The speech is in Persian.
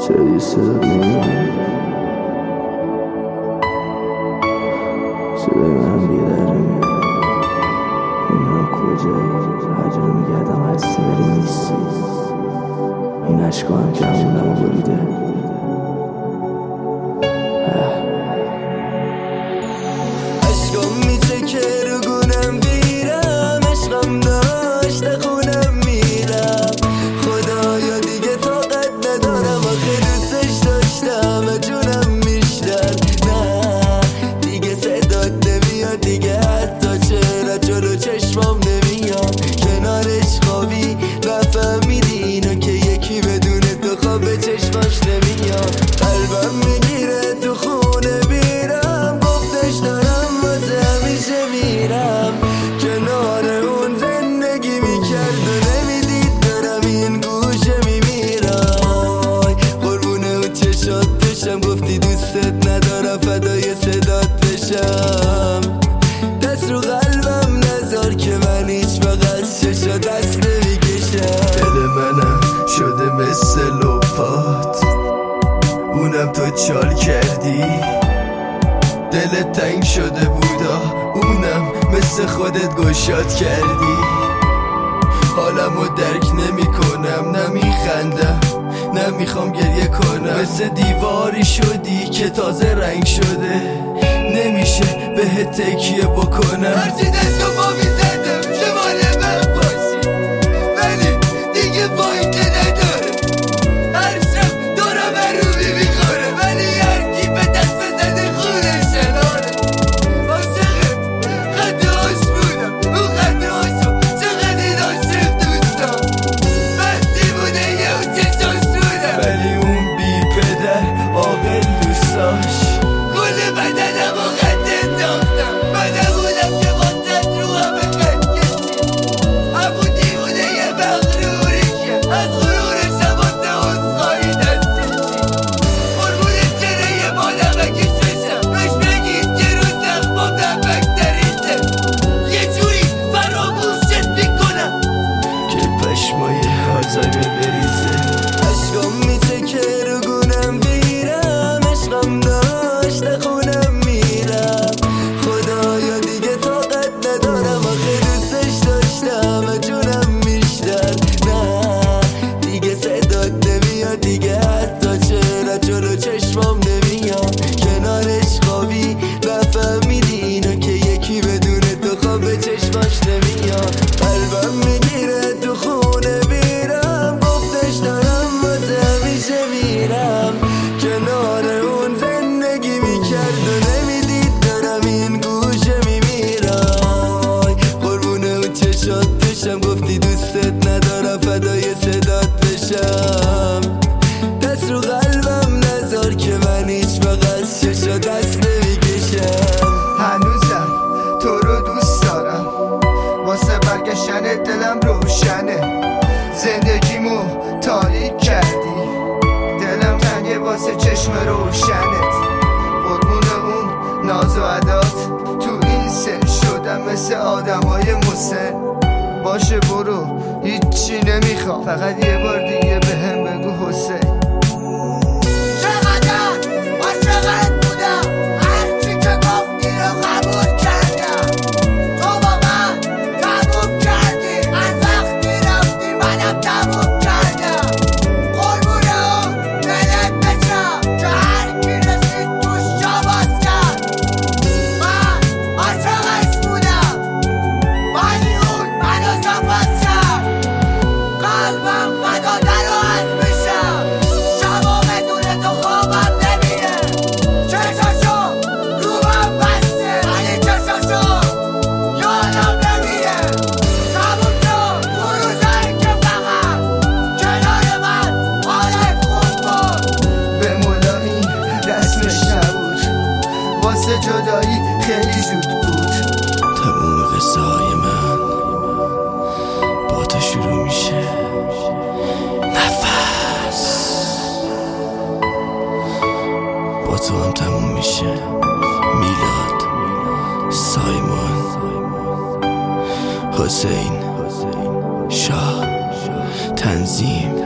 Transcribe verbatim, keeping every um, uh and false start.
چرا یه صدا نمیاد؟ صدای من بیدر نمیاد. نمیدونم کجایی، هر جا رو میگردم هستی ولی نیستی. این عشقا هم که همونم رو بریده. عشقم میشه که رو گونم بیرم، عشقم داشته خونم میرم. خدایا دیگه طاقت ندارم، آخه دوستش داشتم جونم میشتن. نه دیگه صدات نمیاد، دیگه حتی چرا جلو چشمام نمیاد. کنارش خوابی نفهمیدی اینو که یکی بدون تو خواب به چشماش نمیاد. قلبم میگیره تو خونه بیرم، گفتش دارم واسه همیشه میرم. کنار اون زندگی میکرد و نمیدید دارم این گوشه میمیرم. قربونه اون چشات بشم، گفتی دوستت ندارم فدای صدات بشم. دست رو قلبم نذار که من هیچ وقت ششا دست نمیکشم. دل منم شده مثل لپات، اونم تو چال کردی. دلت تنگ شده بودا، اونم مثل خودت گشاد کردی. حالمو درک نمی کنم، نمیخندم نمیخوام گریه کنم. مثل دیواری شدی که تازه رنگ شده، نمیشه بهت تکیه بکنم. هرچی دستو با میزدم شمال من باشی، ولی دیگه فایده نداره. هر شب دورم روبی میخوره، ولی هر کی به دست بزنه خونه شناره. عاشق خط هاش بودم، اون خط هاشو چقدر این عاشق دوستم. وقتی بوده یه اون چشاش بودم، ولی اون بی پدر عاقل دوستاش. کل بدنم و خط انداختم، من بودم که واسد رو همه خط کشی. همون دیوونه یه مغروری که از غرورشم واسه حسخایی دست کشی. قربون چره یه مادمکش بشم، بهش بگید که رو زخمام نمک نریزه. یه جوری فراموشت میکنم که پشمای آزایمه بریزه. عشقم میشه که رو گونم بیرم، عشقم داشته خونم میرم. خدایا دیگه طاقت ندارم، آخه دوستش داشتم جونم میشتن. نه دیگه صدات نمیاد، دیگه حتی چرا جلو چشمام نمیاد. کنارش خوابی نفهمیدی اینو که یکی بدون تو خواب به چشماش نمیاد. قلبم میگیره تو خونه بیرم، گفتش دارم واسه همیشه میرم. کنار اون زندگی میکرد و نمیدید دارم این گوشه میمیرم. قربونه اون چشات بشم، گفتی دوستت ندارم فدای صدات بشم. دست رو قلبم نذار که من هیچ وقت ششا دست نمیکشم. هنوزم تو رو دوست دارم، واسه برگشتن دلم روشنه. زندگیمو تاریک کردی، دلم تنگه واسه چشم روشنت. قربون اون ناز و عدات، تو این سن شدم مثل آدمای مسن. باشه برو هیچی نمیخوام، فقط یه بار دیگه بهم بگو حسین. واسه جدایی خیلی زود بود. تموم قصه های من با تو شروع میشه. نفس با تو هم تموم میشه. میلاد، سایمون، حسین، شاه، تنظیم